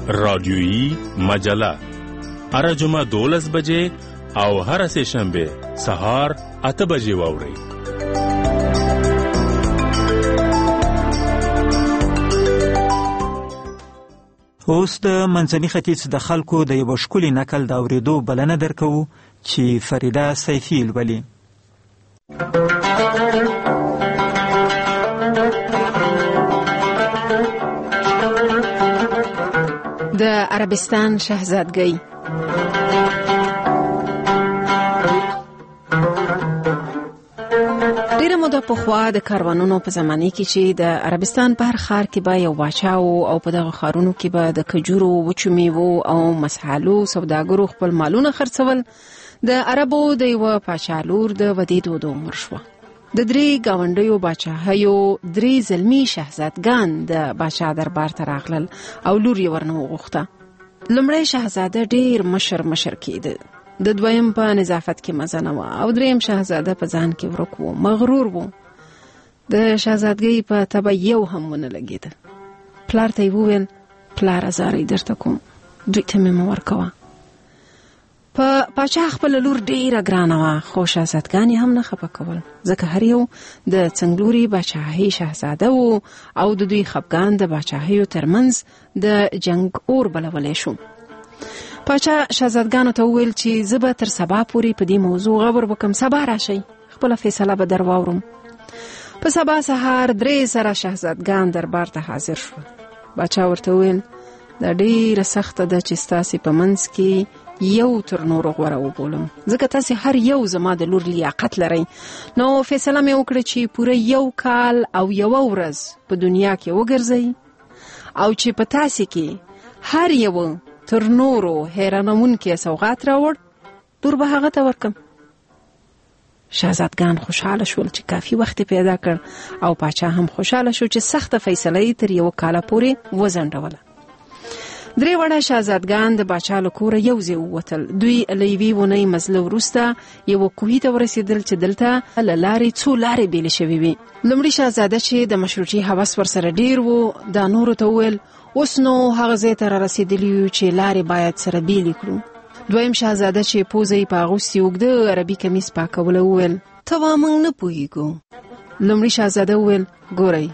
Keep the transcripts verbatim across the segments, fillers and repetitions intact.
رادیویی مجله هر جمعه دولس بجې او هر سه شنبه سهار اته بجې واورئ. اوس د منځني ختیځ د خلکو د یو ښکلي نکل د اورېدو بلنه درکوو چې فریده سیفي لولي. د عربستان شهزادګۍ. ډیره موده پخوا د کاروانونو په زمانه کې چې د عربستان په هر ښار کې به یو باچا و او په دغه ښارونو کې به د کجورو، وچو میوو او مسحالو سوداګرو خپل مالونه خرڅول. د عربو د یوه پاچا لور د ودې دود عمر شوه. د درې ګاونډیو باچاهیو درې زلمي شهزادګان د باچا دربار ته راغلل او لور یې ورنه وغوښته. لومړی شهزاده ډیر مشر مشر کېده، د دویم په نظافت کې مزه نه وه او دریم شهزاده په ځان کې ورک و، مغرور و. د شهزادګۍ په طبع یو هم ونه لګېده. پلار ته یې وویل پلاره زارۍ درته کوم، دوی ته مې مه ورکوه. په پاچا خپله لور ډیره ګرانه وه، خو شهزادګان یې هم نه خفه کول، ځکه هر یو د څنګلوري باچاهۍ شهزاده و او د دوی خفګان د باچاهیو ترمنځ د جنگ اور بلولی شو. پاچا شهزادګانو ته وویل چې زه به تر سبا پورې په دې موضوع غور وکم، سبا راشئ خپله فیصله به در واورم. په سبا سهار درې زره شهزادګان دربار ته حاضر شول. باچا ورته وویل دا ډیره سخته ده چې ستاسې په منځ کې یو تر نورو غوره وبولم، ځکه تاسې هر یو زما د لور لیاقت لرئ. نو فیصله مې وکړه چې پوره یو کال او یوه ورځ په دنیا کې وګرځئ او چې په تاسې کې هر یو تر نورو حیرانوونکی سوغات راوړ، لور به هغه ته ورکم. شهزادګان خوشحاله شول چې کافي وخت پیدا کړ او پاچا هم خوشحاله شو چې سخته فیصله یې تر یو کاله پورې وځنډوله. درې وړه شهزادګان د باچا له کوره یو ځای ووتل. دوی له یوې اونۍ مزله وروسته یوه کوهي ته ورسېدل چې دلته له لارې څو لارې بېلې شوې وې. لومړي شهزاده چې د مشروطې هوس ورسره ډېر و، دا نورو ته وویل اوس نو هغه ځای ته را رسېدلي یو چې لارې باید سره بېلې کړو. دویم شهزاده چې پوزه یې په اغوستې اوږده عربي کمیس پاکوله وویل ته وا موږ نه پوهېږو. لومړي شهزاده وویل ګورئ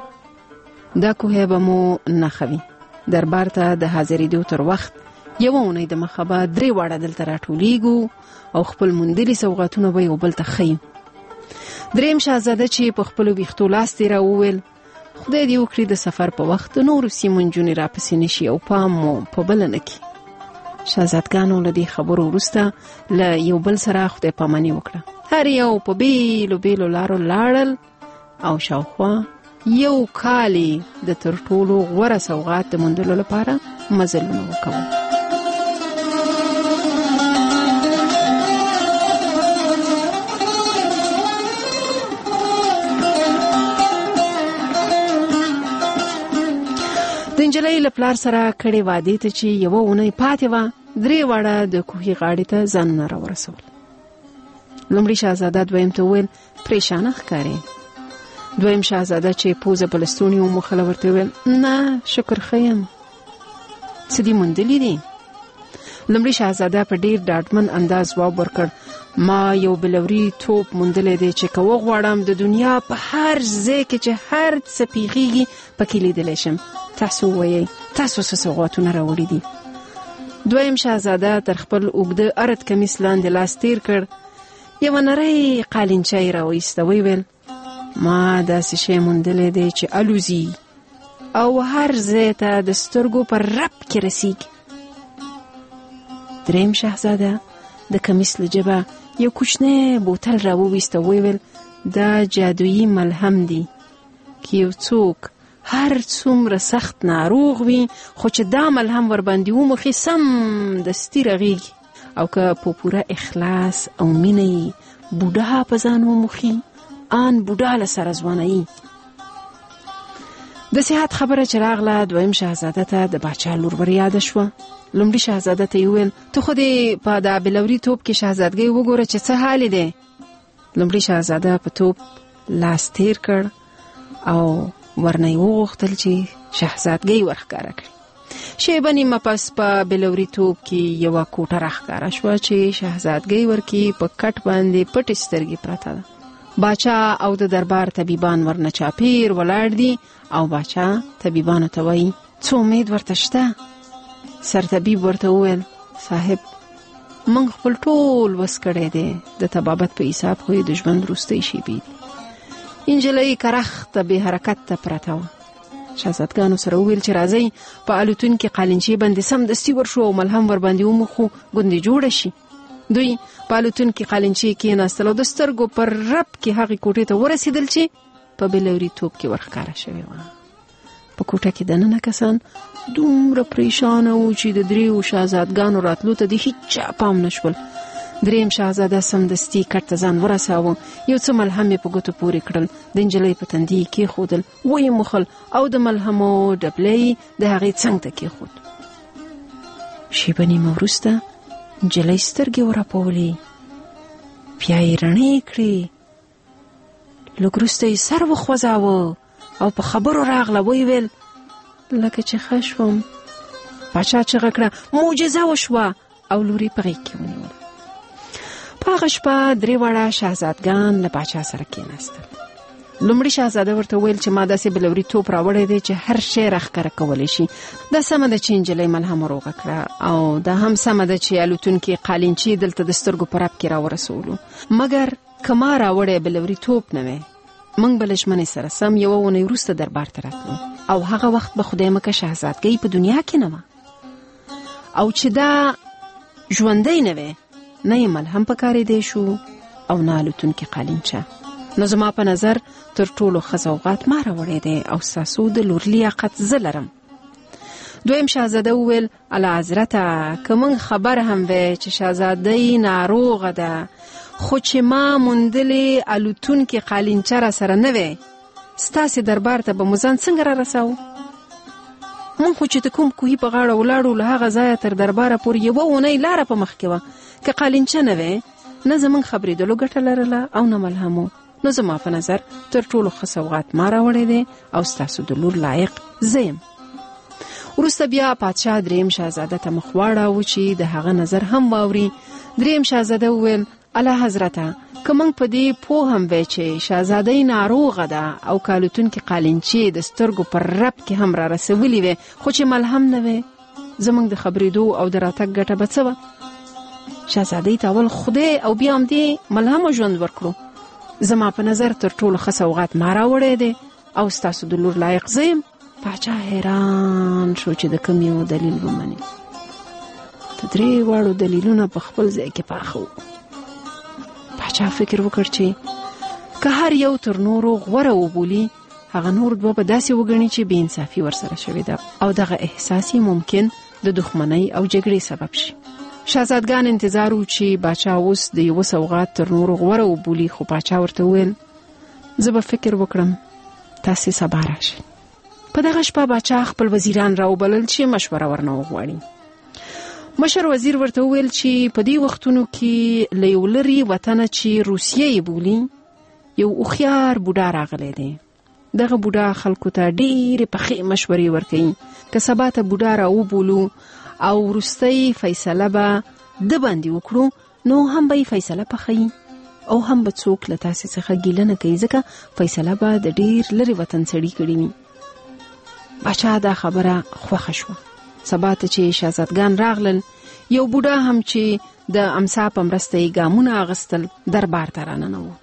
دا کوهی به مو نښوي، دربار ته د حاضرېدو تر وخت یوه اونۍ د مخه به درې واړه دلته راټولیږو او خپل موندلي سوغاتونه به یو بل ته ښیو. دریم شهزاده چې په خپلو ویښتو لاس تېره وویل خدای دې وکړي د سفر په وخت د نورو سیمو نجونې راپسې نشي او پام مو په بله نه کړي. شهزادګانو له دې خبرو وروسته له یو بل سره خدای پاماني وکړه. هر یو په بیلو بیلو لارو لاړل او شاوخوا یو کالی د تر ټولو غوره سوغات د موندلو لپاره مزلونه وکول. د نجلۍ له پلار سره کړې وعدې ته چې یوه اونۍ پاتې وه، درې واړه د کوهي غاړې ته ځانونه راورسول. لومړي شهزاده دویم ته وویل پریشانه ښکارې. دویم شهزاده چې پوزه په لستوڼي وموښله ورته وویل نه شکر ښه یم، څه دې موندلي دي؟ لومړي شهزاده په ډېر ډاډمن انداز ځواب ورکړ ما یو بلوري توپ موندلی دی چې که وغواړم د دنیا په هر ځای کې چې هر څه پیښیږي پکې لیدلی شم. تاسو ووایئ تاسو څه سوغاتونه راوړي دي؟ دویم شهزاده تر خپل اوږده ارد کمیس لاندې لاس تیر کړ، یوه نری قالینچه یې راوایسته، ویې ویل ما داسې شی موندلی دی چې الوزي او هر ځای ته د سترګو پر رپ کې رسیږي. دریم شهزاده د کمیس له جبه یو کوچنی بوتل راوویسته، ویې ویل دا جادویي ملهم دی که یو څوک هر څومره سخت ناروغ وي خو چې دا ملهم ورباندې وموښي سم دستي رغېږي، او که په پوره اخلاص او مینه یې بوډا په ځان وموښي آن بوډا له سره ځوانوي. د صحت خبره چې راغله دویم شهزاده ته د باچا لور ور یاده شوه. لومړي شهزاده ته یې وویل ته خو دې په دا بلوري توپ کې شهزادګۍ وګوره چې څه حال دی. لومړي شهزاده په توپ لاس تیر کړ او ورنه یې وغوښتل چې شهزادګۍ ورښکاره کړي. شیبه نیمه پس په بلوریتوب کې یوه کوټه راښکاره شوه چې شهزادګۍ ورکې په کټ باندې پټې سترګې پرته ده. باچا او د دربار طبیبان ورنه چاپیر ولاړ دي او باچا طبیبانو ته وایي څه امید ورته شته؟ سرطبیب ورته وویل صاحب موږ خپل ټول وس کړی دی، د طبابت په حساب خو یې د ژوند وروستۍ شېبې دي. نجلۍ کرخته بې حرکته پرته وه. شهزادګانو سره وویل چې راځئ په الوتونکي قالینچې باندې سمدستي ورشو او ملهم ورباندې وموښو ګوندې جوړه شي. دوی په الوتونکي قالینچې کېناستل او د سترګو پر رپ کې هغې کوټې ته ورسېدل چې په بلوریتوب کې ورښکاره شوې وه. په کوټه کې دننه کسان دومره پریشانه وو چې د دریو شهزادګانو راتلو ته د هیچا پام نشول. دریم شهزاده سمدستي کټ ته ځان ورساوه، یو څه ملهم یې په ګوتو پورې کړل، د نجلۍ په تندي یې کېښودل، ویې موښل او د ملهمو ډبلی د هغې څنګ ته کېښود. شېبه نیمه وروسته نجلۍ سترګې ورپولې، بیا یې رڼې کړې، لږ وروسته یې سر وخوځاوه او په خبرو راغله، ویې ویل لکه چې ښه شوم. باچا چغه کړه معجزه وشوه او لوري په غېږ کې ونیوله. په هغه شپه درې واړه شهزادګان له باچا سره کېناستل. لومړي شهزاده ورته ویل چې ما داسې بلوریتوب راوړی دی چې هر شی راښکاره کولی شي. دا سمه ده چې نجلۍ ملهم روغه کړه او دا هم سمه ده چې الوتونکي قالینچې دلته د سترګو په رپ کې راورسولو، مګر که ما راوړی بلوریتوب نه وی موږ به له ژمنې سره سم یوه اونۍ وروسته دربار ته راتلو او هغه وخت به خدای مکه شهزادګۍ په دنیا کې نه وه او چې دا ژوندی نه وی نه یې ملهم پکارېدی شو او نه الوتونکي قالینچه. نو زما په نظر تر ټولو ښه سوغات ما راوړی دی او ستاسو د لور لیاقت زه لرم. دویم شهزاده وویل اعلی حضرته که موږ خبر هم وی چې شهزادۍ ناروغه ده خو چې ما موندلې الوتونکي قالینچه را سره نه وی ستاسې دربار ته به مو ځان څنګه را رساو؟ موږ خو چې د کوم کوهي په غاړه ولاړو له هغه ځایه تر درباره پورې یوه اونۍ لاره په مخ کې وه. که قالینچه نه وی نه زموږ خبرېدلو ګټه لرله او نه ملهمو. نو زما په نظر تر ټولو ښه سوغات ما راوړی دی او ستاسو د لور لایق زه یم. وروسته بیا پادشاه دریم شهزاده ته مخ واړاوه چې د هغه نظر هم واوري. دریم شهزاده وویل اعلی حضرته که موږ په دې پوه هم وی چې شهزادۍ ناروغه ده او که الوتونکي قالینچې د سترګو پر رپ کې هم را رسولي وی خو چې ملهم نه وی زموږ د خبرېدو او د راتګ ګټه به څه وه؟ شهزادۍ ته اول خدای او بیا هم دې ملهمو ژوند ورکړو. زما په نظر تر ټولو ښه سوغات ما راوړی دی او ستاسو د لور لایق زه یم. پاچا حیران شو چې د کوم یو دلیل ومني. د درې واړو دلیلونه په خپل ځای کې پاخه وو. پاچا فکر وکړ چې که هر یو تر نورو غوره وبولي هغه نور دوه به داسې وګڼي چې بې انصافي ورسره شوې ده او دغه احساس ممکن د دښمنۍ او جګړې سبب شي. شهزادګان انتظار و چې باچا اوس د یوه سوغات تر نورو غوره وبولي، خو باچا ورته وویل زه به فکر وکړم، تاسې سبا راشئ. په دغه شپه باچا خپل وزیران راوبلل چې مشوره ورنه وغواړي. مشر وزیر ورته وویل چې په دې وختونو کې له یو لرې وطنه چې روسیه یې بولي یو هوښیار بوډا راغلی دی. دغه بوډا خلکو ته ډېرې پخې مشورې ورکوي. که سبا ته بوډا راوبولو او وروستۍ فیصله به د باندې وکړو نو هم به یې فیصله پخوي او هم به څوک له تاسې څخه ګیله نه کوي ځکه فیصله به د ډېر لرې وطن سړي کړي وي. باچا دا خبره خوښه شوه. سبا ته چې شهزادګان راغلل یو بوډا هم چې د امسا په مرسته یې ګامونه اغوستل دربار ته راننوت.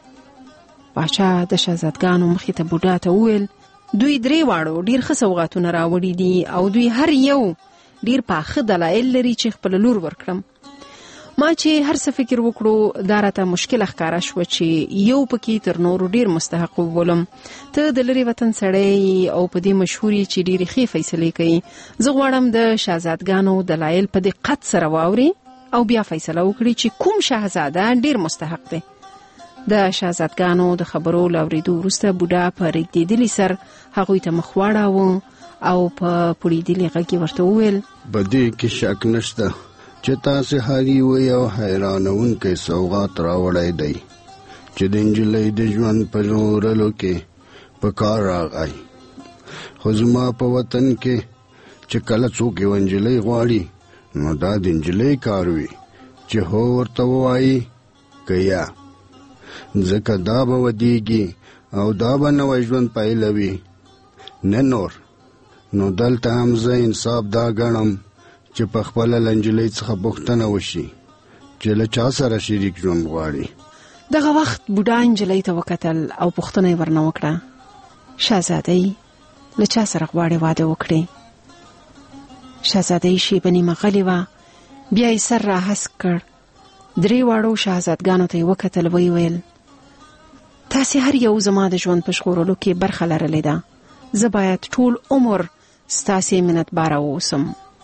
باچا د شهزادګانو مخې ته بوډا ته وویل دوی درې واړو ډېر ښه سوغاتونه راوړي دي او دوی هر یو ډیر پاخه دلایل لري چې خپل لور ورکړم. ما چې هر څه فکر وکړو دا راته مشکل ښکاره شوه چې یو پکې تر نورو ډیر مستحق وبولم. ته د لرې وطن سړی او په دې مشهوري چې ډېرې ښې فیصلې کوي. زه غواړم د شهزادګانو دلایل په دقت سره واوري او بیا فیصله وکړي چې کوم شهزاده ډیر مستحق دی. د شهزادګانو د خبرو له اورېدو وروسته بوډا په رېږدېدلي سر هغوی ته مخ واړاوه او په پوړېدلي غږ یې ورته وویل بدې کې شک نشته چې تاسې هر یو یو حیرانونکی سوغات راوړی دی چې د نجلۍ د ژوند په ژغورلو کې په کار راغی. خو زما په وطن کې چې کله څوک یو نجلۍ غواړي نو دا د نجلۍ کار وي چې هو ورته ووایي که یا، ځکه دا به ودیږي او دا به نوی ژوند پیلوي نه نور. نو دلته هم زه انصاف دا ګڼم چې په خپله له نجلۍ څخه پوښتنه وشي چې له چا سره شریک ژوند غواړي. دغه وخت بوډا نجلۍ ته وکتل او پوښتنه یې ورنه وکړه: شهزادۍ له چا سره غواړې واده وکړې؟ شهزادۍ شیبه نیمه غلې وه، بیا یې سر را هسک کړ. درې واړو شهزادګانو ته یې وکتل، ویې ویل: تاسې هر یو زما د ژوند په ژغورلو کې برخه لرلې ده. زه باید ټول عمر ستاسې منتباره واوسم.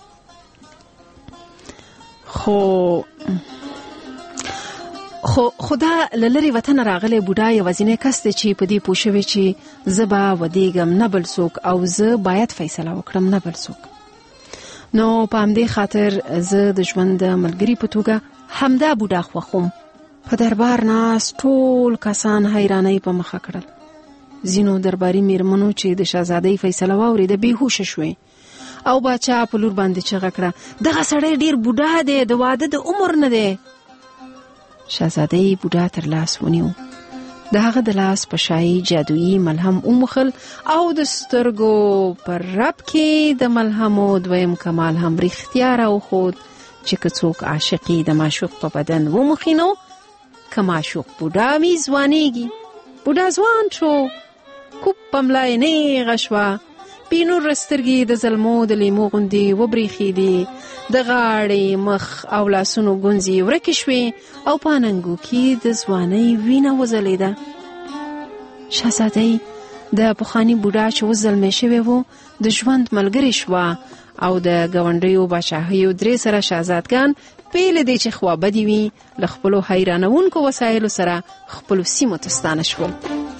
خو خو خدا له لرې وطنه راغلی بوډا یوازینی کس دی چې په دې پوه شوی چې زه به ودیږم، نه بل څوک، او زه باید فیصله وکړم، نه بل څوک. نو په همدې خاطر زه د ژوند د ملګري په توګه همدا بوډا خوښوم. په دربار ناست ټول کسان حیرانۍ په مخه کړل. ځینو درباري میرمنو چې د شهزادۍ فیصله واورېده بېهوشه شوې او باچا په لور باندې چغه کړه: دغه سړی ډېر بوډا دی، د واده د عمر نه دی. شهزادۍ بوډا تر لاس ونیو، د هغه د لاس په شایي جادویي ملهم وموښل او د سترګو پر رب کې د ملهمو دویم کمال هم رښتیا راوښود چې که څوک عاشقي د معشوق په بدن وموښي نو که معشوق بوډا وي ځوانېږي. بوډا ځوان شو، کوپ په ملا یې نیغه شوه، بېنور سترګې د زلمو د لیمو غوندې وبرېښېدې، د غاړې مخ او لاسونو ګونځې ورکې شوې او په اننګو کې د ځوانۍ وینه وځلېده. شهزادۍ د پخواني بوډا چې اوس زلمی شوی و د ژوند ملګرې شوه او د ګاونډیو باچاهیو درې سره شهزادګان پیله دی چې خوابدي وي له خپلو حیرانونکو وسایلو سره خپلو سیمو ته ستانه شول.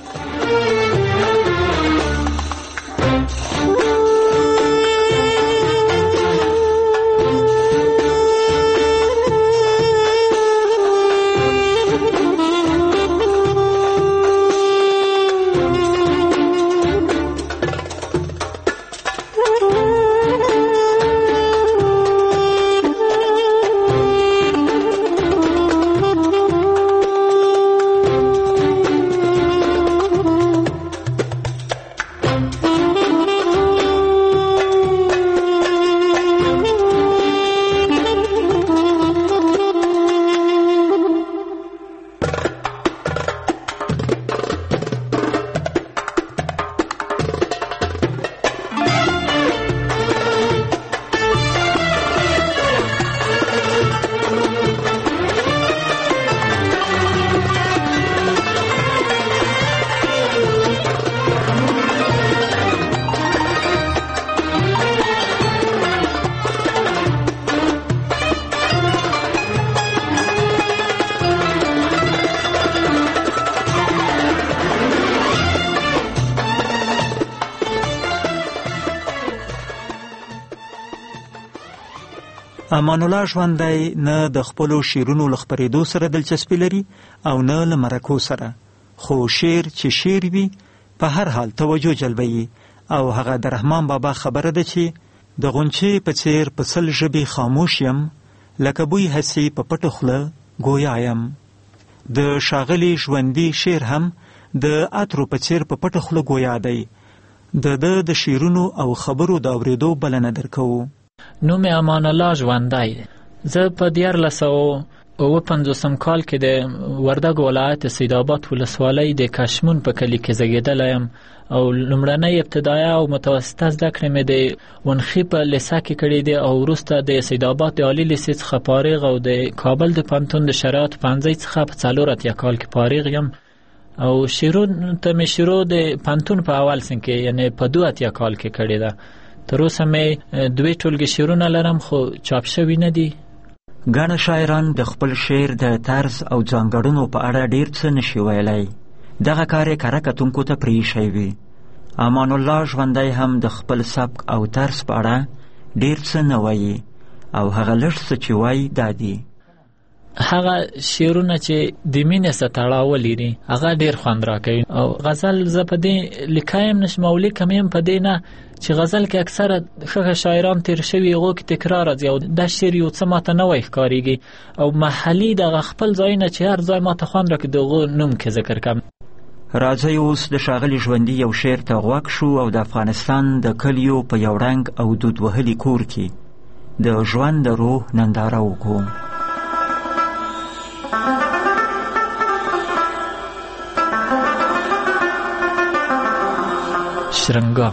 امان الله ژوندی نه د خپلو شعرونو له خپرېدو سره دلچسپي لري او نه له مرکو سره، خو شعر چې شعر وي په هر حال توجه جلبوي او هغه د رحمان بابا خبره ده چې د غونچې په څېر په سل ژبې خاموش یم، لکه بوی هسې په پټه خوله ګویا یم. د ښاغلي ژوندي شعر هم د عطرو په څېر په پټه خوله ګویا دی. د ده د شعرونو او خبرو د اورېدو بلنه درکوو. نوم امان الله ژوندی. زه په دیارلس سوه اوه پنځوسم کال کې د وردګ ولایت سیدآباد ولسوالۍ د کشمون په کلي کې زیږېدلی یم او لومړنۍ ابتدایه او متوسطه زده کړې مې د ونخي په لیسه کې کړې دي او وروسته د سیدآباد د عالي لیسې څخه فارغ او د کابل د پوهنتون د شرایطو پوهنځۍ څخه په څلور اتیا کال کې فارغ یم او شعرونو ته مې شروع د پوهنتون په اول سن کې یعنې په دوه اتیا کال کې کړې ده. تر اوسه مې دوې ټولګې شعرونه لرم خو چاپ شوي نه دي. ګڼه شاعران د خپل شعر د طرز او ځانګړنو په اړه ډېر څه نشي ویلی. دغه کار یې کره کتونکو ته پرېښی وي. امان الله ژوندی هم د خپل سبک او طرز په اړه ډېر څه نه وایي او هغه لږ څه چې وایي دا دي: هغه شعرونه چې د مینې سره تړاو لري هغه ډیر خوند راکوي. او غزل زه په دې لیکایم نشم او لیکم یم په دې نه چې غزل کې اکثره ښه شاعران تیر شوي هغو کې تکرار راځي او دا شعر یو څه ماته نوی ښکارېږي او محلي دغه خپل ځایونه چې هر ځای ماته خوند راکوي د هغو نوم کې ذکر کړم. راځئ اوس د ښاغلي ژوندي یو شعر ته غوږ شو او د افغانستان د کلیو په یو رنګ او دود وهلي کور کې د ژوند د روح ننداره وکړو. شرنګا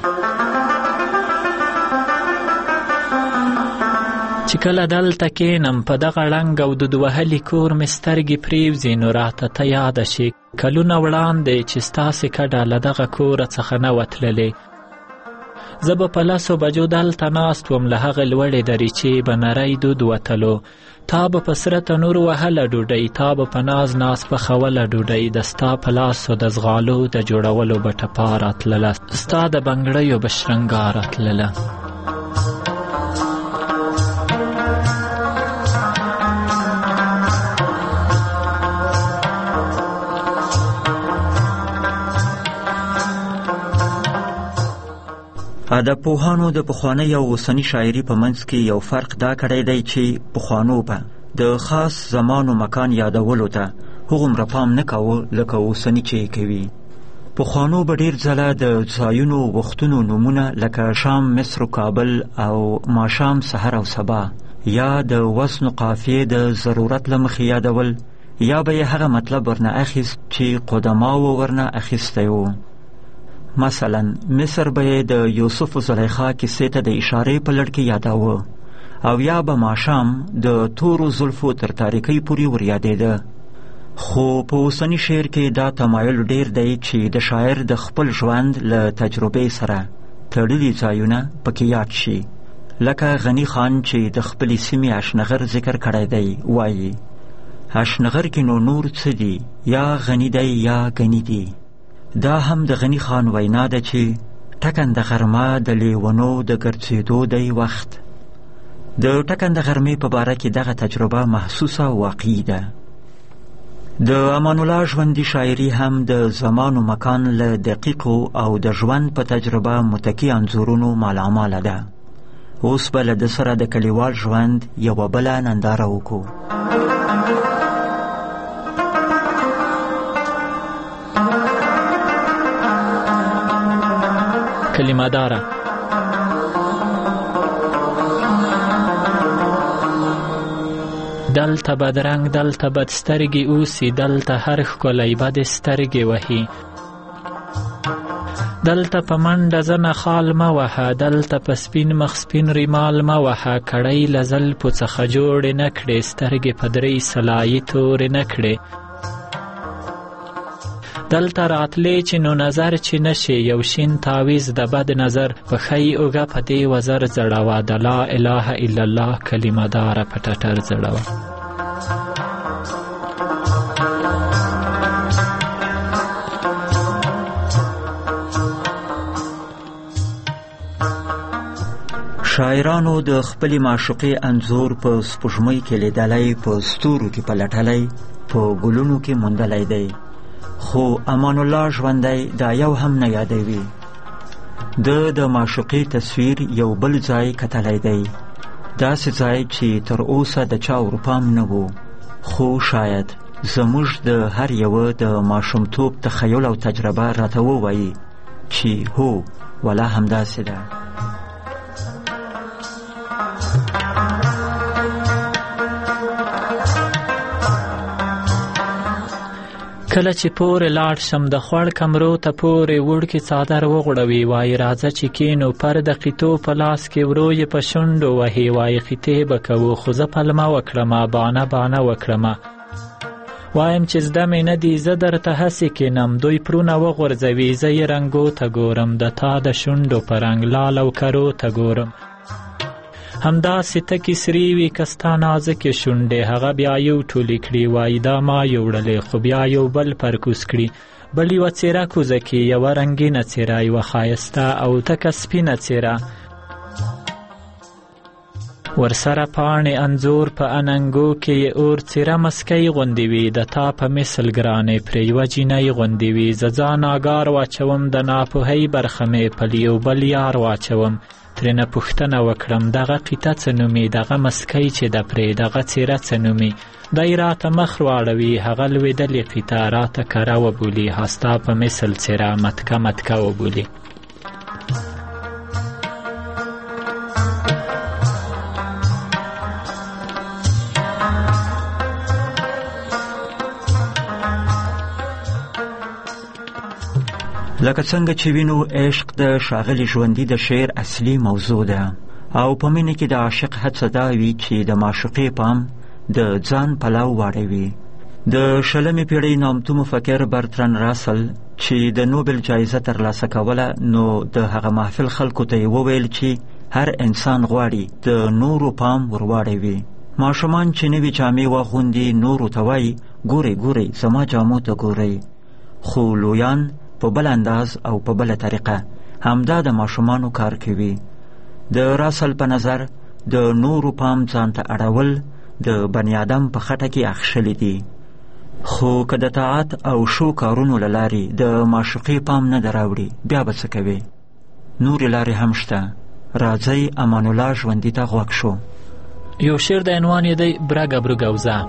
چې کله دلته کېنم په دغه ړنګ او دود وهلي کور مې سترګې پرېوځي نو راته ته یاده شي کلونه وړاندې چې ستاسې کډه له دغه کوره څخه نه وتللې. زه به په لسو بجو دلته ناست وم له هغې لوړې دریچې به نری دود وتلو. تا به په سره تنور وهله ډوډۍ، تا به په ناز ناز پخوله ډوډۍ، د ستا په لاسو د ځغالو د جوړولو به ټپا راتلله، ستا د بنګړیو به شرنګا راتلله. ادب پوهانو د پخوانۍ او اوسني شاعري په منځ کې یو فرق دا کړی دی چې پخوانو به د خاص زمان و مکان یادولو ته هغومره پام نه کاوه لکه اوسني چې کوي. پخوانو به ډېر ځله د ځایونو وختونو نومونه لکه شام، مصر و کابل او ماښام، سحر او سبا یا د وزن و قافیې د ضرورت له مخې یادول، یا به یې هغه مطلب ورنه اخیست چې قدماو ورنه اخیستی و. مثلا مصر به یې د یوسف و زلیخا کیسې ته د اشارې په لړ کې یاداوه، او یا به ماښام د تورو زلفو تر تاریکۍ پورې ور یادېده. خو په اوسني شعر کې دا تمایل ډېر دی چې د شاعر د خپل ژوند له تجربې سره تړلي ځایونه پکې یاد شي. لکه غني خان چې د خپلې سیمې اشنغر ذکر کړی دی، وایي اشنغر کې نو نور څه دي، یا غني دی یا غني دی. دا هم د غني خان وینا ده چې ټکنده غرمه د لیونو د ګرځېدو دی وخت. د ټکنده غرمې په باره کې دغه تجربه محسوسه او واقعي ده. د امان الله ژوندي شاعري هم د زمان و مکان له دقیقو او د ژوند په تجربه متکي انځورونو مالاماله ده. اوس به له ده سره د کلیوال ژوند یوه بله ننداره وکړو. کلمه داره دلته بدرنګ، دلته بد سترګې اوسي، دلته هر ښکلی بد سترګې وهي. دلته په منډه ځنه خال مه وهه، دلته په سپین مخ سپین ریمال مه وهه. کړۍ له زلفو څخه جوړې نه کړې، سترګې په درې سلایي تورې نه کړې. دلته راتلې چې نو نظر چې نشي، یو شین تعویز د بد نظر په ښی اوږه په دې وزر زړوه. د لا اله الا الله کلمه داره په ټټر زړوه. شاعرانو د خپلې معشوقې انځور په سپوږمۍ کې لیدلی، په ستورو کې پلټلی، په ګلونو کې موندلی دی. خو امان الله ژوندی دا یو هم نه یادوي. د د معشوقې تصویر یو بل ځای کتلی دی، داسې ځای چې تر اوسه د چا ورپام نه و. خو شاید زموږ د هر یوه د ماشومتوب تخیل او تجربه راته ووایي چې هو ولا همداسې ده. کله چې پورې لاړ شم د خوړ کمرو ته پورې وړکې څادر وغوړوي، وایي راځه چې کینو پر د قیتو په لاس کې ورو یې په شونډو وهي. وایي قیتې به کوو خو زه پلمه وکړمه، بانه بانه وکړمه. وایم چې زده مې نه دي، زه درته هسې کینم. دوی پرونه وغورځوي، زه یې رنګو ته ګورم، د تا د شونډو په رنګ لال او کرو ته ګورم. همداسې تکې سرې وي که ستا نازکې شونډې، هغه بیا یو ټولې کړي. وایي دا ما یو وړلې خو بیا یو بل پرکوز کړي. بل یوه څېره کوزه کې یوه رنګینه څېره، یوه ښایسته او تکه سپینه څېره. ورسره پاڼې انځور په اننګو کې یې اور څیره مسکی غوندې وي د تا په مثل ګرانې پرې یوه جینۍ غوندې وي زه ځان آګار واچوم د ناپوهۍ برخه مې په یو بل یار واچوم ترېنه پوښتنه وکړم دغه قیطه څه نومي دغه مسکی چې ده پرې دغه څیره څه نومي دی راته مخ راړوي هغه لوېدلې قیطه راته کره وبولي هستا په مثل څیره متکه متکه وبولي. لکه څنګه چې وینو عشق د ښاغلي ژوندي د شعر اصلي موضوع ده او په مینه کې د عاشق هڅه دا وي چې د معشوقې پام د ځان پلو واړوي. د شلمې پیړۍ نامتو مفکر برترن راسل چې د نوبل جایزه ترلاسه کوله نو د هغه محفل خلکو ته یې وویل چې هر انسان غواړي د نورو پام ورواړوي. ماشومان چې نوي جامې واغوندي نورو ته وایي ګورئ ګورئ زما جامو ته ګورئ، خو لویان په بل انداز او په بله طریقه همدا د ماشومانو کار کوي. د راسل په نظر د نورو پام ځان ته اړول د بني آدم په خټه کې اخښلي دي، خو که د طاعت او شو کارونو له لارې د معشوقې پام نه ده راوړي بیا به څه کوي؟ نورې لارې هم شته. راځئ امان الله ژوندي ته غوږ شو. یو شعر د عنوان یې دی برګه برګوزه.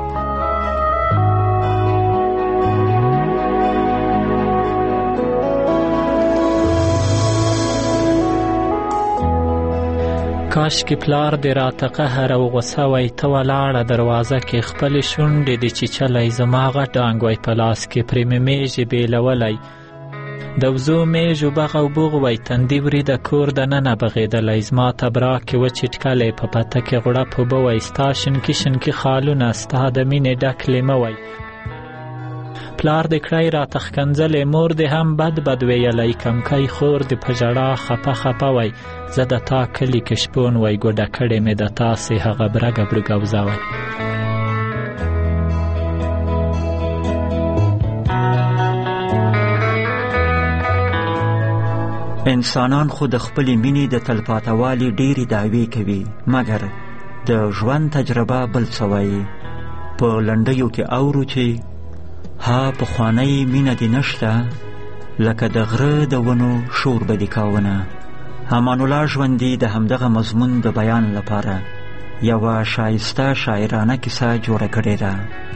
کاش کې پلار دې راته قهر او غصه وای ته ولاړه دروازه کې خپلې شونډې دې چیچلی زما غټ ډانګ وای په لاس کې پرې مې میژې بیلولی د وزو میژ و بغ او بوغ وای تندي وریده کور دننه بغېدلی زما تبرا کې وچټکلی په پته کې غوړپ اوبه وای ستا شنکي شنکي خالونه ستا د مینې ډک لیمه وای پلار دې کړی راته ښکنځلې مور دې هم بد بد ویلی کمکی خور دې په ژړا خپه خپه وای زه د تا کلي کې شپون وای ګوډه کړې مې د تاسې هغه برګه برګوزه وای. انسانان خو د خپلې مینې د تلپاتهوالي ډېرې دعوې کوي مګر د ژوند تجربه بل څه وایي. په لنډیو کې اورو چې ها پخوانی مینه دې نشته لکه د غره د ونو شور به دې کاونه. امان الله ژوندي د همدغه مضمون د بیان لپاره یوه شایسته شاعرانه کیسه جوړه کړې ده.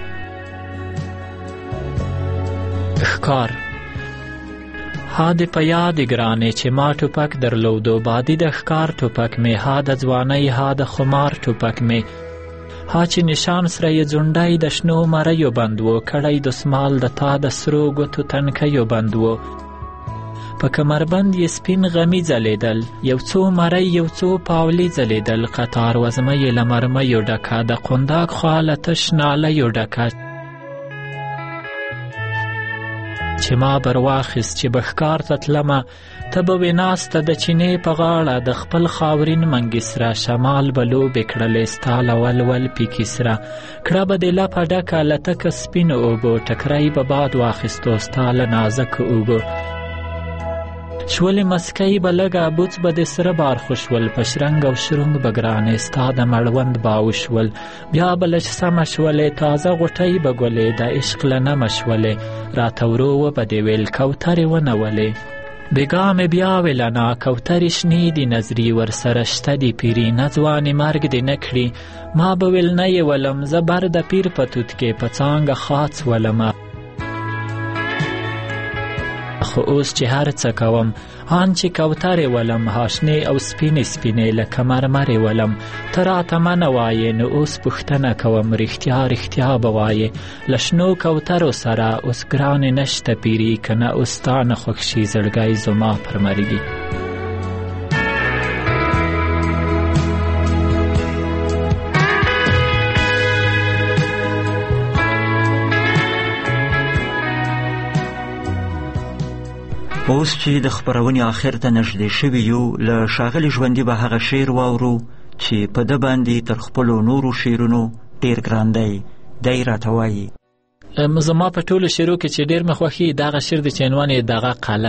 ښکار. ها دې په یاد ګرانې چې ما ټوپک درلودو بادي د ښکار ټوپک مې ها د ځوانۍ ها د خمار ټوپک مې ها چې نشان سره یې ځونډی د شنو مریو بند و کړی دسمال د تا د سرو ګوتو تنکیو بند و په کمربند یې سپین غمی ځلیدل یو څو مری یو څو پاولي ځلیدل قطار وزمه یې له مرمیو ډکه د قنداق خوا له تش نالیو ډکه چې ما بر واخیست چې به ښکار ته تلمه ته به وې ناسته د چینې په غاړه د خپل خاورین منګي سره شمال به لوبې کړلې ستا له ولول پیکي سره کړه به دې لپه ډکه له تکه سپینو اوبو ټکری به باد واخیستو ستا له نازکو اوبو شولې مسکی به لږه بوڅ به د سره بار خوشول په شرنګ او شرنګ به ګرانې ستا د مړوند باو شول بیا به لږ سمه شولې تازه غوټۍ به ګلې د عشق له نمه شولې راته ورو وبه دې ویل کوترې ونولې بېګا مې بیا ویله کوترې شنې دي نظري ورسره شته دي پیري نه ځوانې مرګ دې نه کړي ما به ویل نه یې ولم زه بر د پیر په توت کې په څانګه خاڅ ولمه خو اوس چې هر څه کوم آن چې کوترې ولم هاشنې او سپینې سپینې لکه مرمرې ولم ته راته منه وایې نو اوس پوښتنه کوم رښتیا رښتیا به وایې له شنو کوترو سره اوس ګرانې نشته پیري که نه اوس ستا نه خوښ شي زړګی زما پر مرګي. اوس چې د خپرونې آخر ته نږدې شوي یو له ښاغلي ژوندي به هغه شعر واورو چې په ده باندې تر خپلو نورو شعرونو ډېر ګران دی. دی راته وایي زما په ټولو شعرو کې چې ډېر مې خوښي دغه شعر دی چې عنوان یې دغه قله.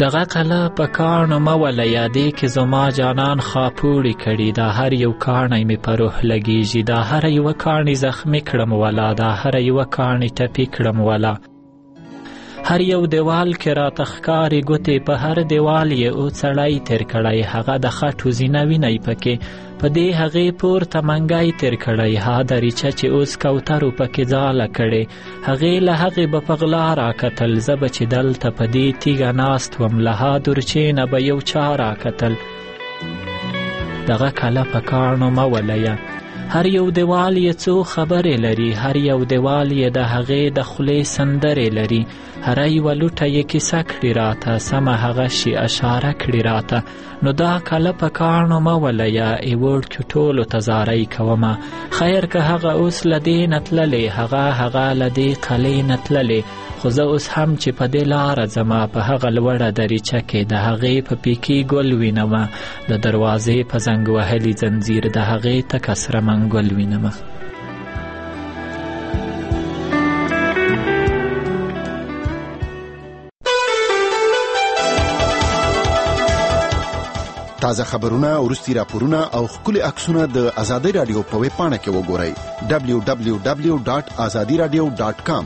دغه قله په کاڼو مه وله یادې کې زما جانان خاپوړي کړي دا هر یو کاڼی مې په روح لګیږي دا هر یوه کاڼي زخمي کړم ولا دا هر یوه کاڼي ټپي کړم ولا هر یو دیوال کې راته ښکاري ګوتې په هر دیوال یې او سړی تیر کړی هغه د خټو زینه وینی پکې په دې هغې پورته منګی تیر کړی ها دریچه چې اوس کوترو پکې ځاله کړې هغې له هغې به په غلا راکتل زه به چې دلته په دې تیږه ناست وم له ها دورچې نه به یو چا راکتل دغه کله په کاڼو مه وليه هر یو دیوال یې څو خبرې لري هر یو دیوال یې د هغې د خولې سندرې لري هره یوه لوټه یې کیسه کړي راته سمه هغه شي اشاره کړي راته نو دا کله په کاڼو مه وليه ای وړکیو ټولو ته زارۍ کومه خیر که هغه اوس له دې نه تللې هغه هغه له دې قلې نه تللې خو زه اوس هم چې په دې لاره ځمه په هغه لوړه دریچه کې د هغې په پیکي ګل وینمه د دروازې په زنګ وهلي ځنځیر د هغې تکه سره منګل وینمه تازه خبرونه وروستي راپورونه او ښکلي عکسونه د ازادي رادیو په ویب پاڼه کې وګورئ دبلیو دبلیو دبلیو ډاټ ازادي رادیو ډاټ کام.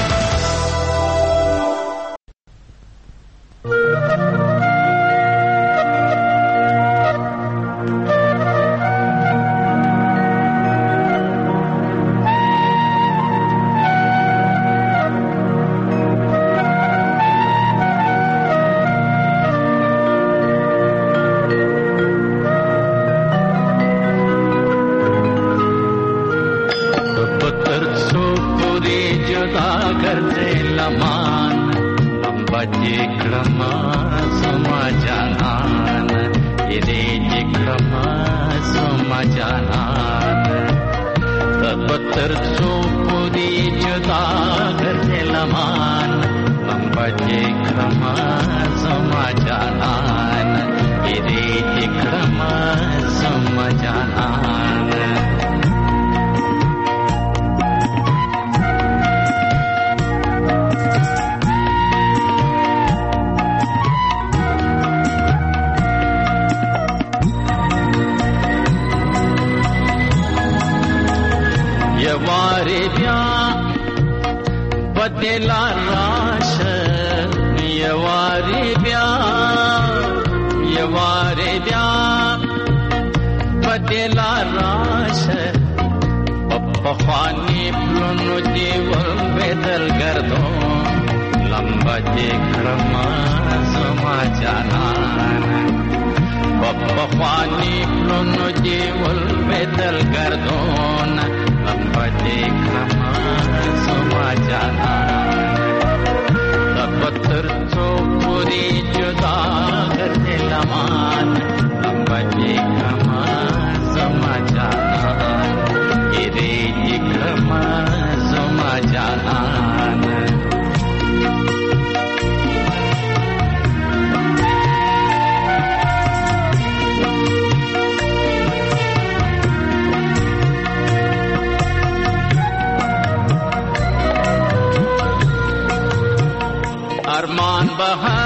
ارمان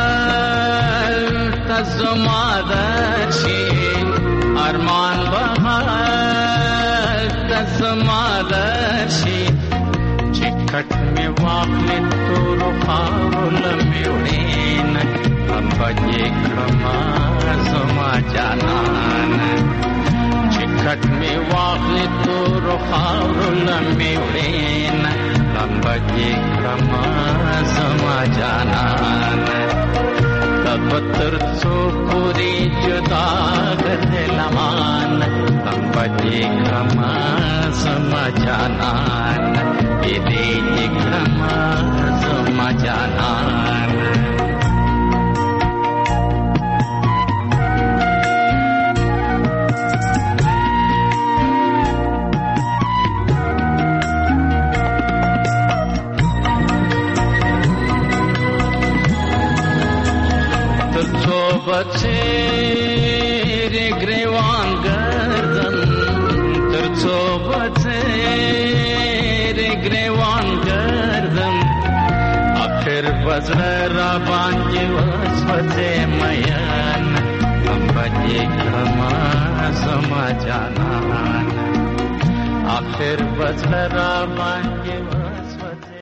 بهر تزمادشی ارمان بهر تزمادشی چکت می واقع تو رو خاول میونین بجی کرما زما جانان چکت می واقع تو رو خاول میونین بجی کرما زما جانان تبتر سو پوری جدا گرد لمان بجی کرما زما جانان بجی کرما زما جانان بچه ری گریوان گردم ترچو بچه ری گریوان گردم آخر आखिर बजड़ा را باندې وسوځې میان هم بچې کما سما جانان आखिर बजड़ा را باندې